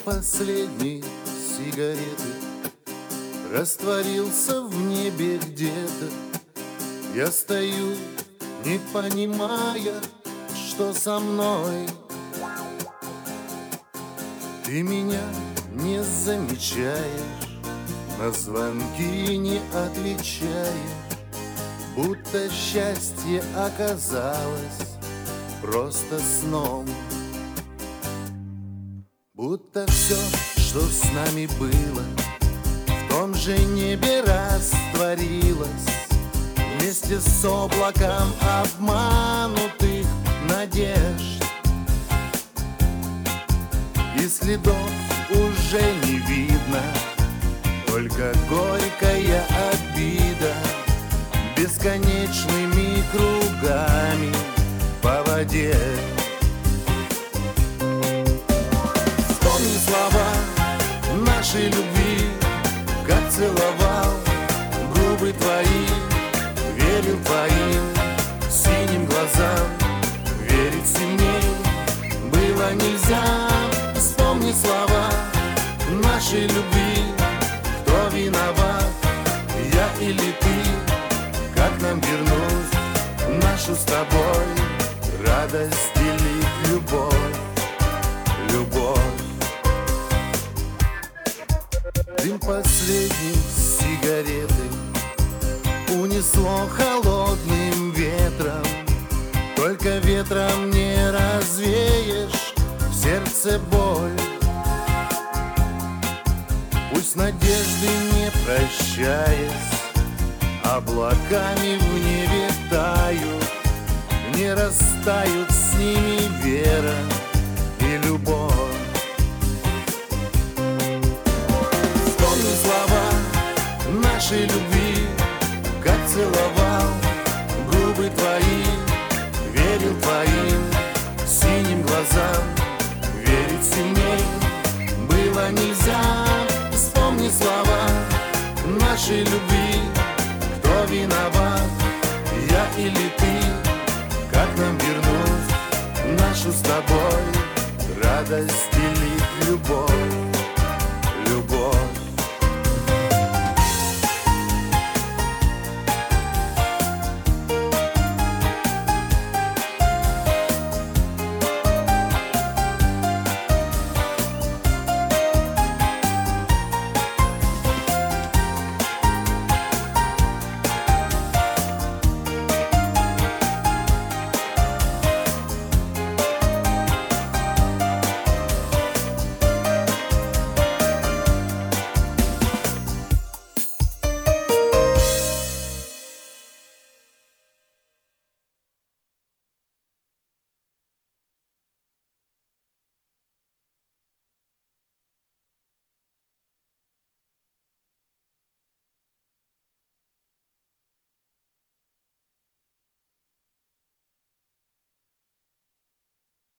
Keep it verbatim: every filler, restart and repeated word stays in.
последней сигареты растворился в небе где-то. Я стою, не понимая, что со мной. Ты меня не замечаешь, на звонки не отвечаешь, будто счастье оказалось просто сном. Будто все, что с нами было, в том же небе растворилось, вместе с облаком обманутых надежд. И следов уже не видно, только горькая обида бесконечными кругами по воде. Вспомни слова нашей любви, как целовал губы твои, верил твоим синим глазам, верить сильней было нельзя. Вспомни слова нашей любви, кто виноват, я или ты, как нам вернуть нашу с тобой радость, делить любовь, любовь. Дым последней сигареты унесло холодным ветром, только ветром не развеешь в сердце боль. Пусть надежды, не прощаясь, облаками в небе тают, не растают с ними вера и любовь. Вспомни слова нашей любви, как целовал губы твои, верил твоим синим глазам, верить сильней было нельзя. Вспомни слова нашей любви, кто виноват, я или ты, как нам вернуть нашу с тобой радость, делить любовь.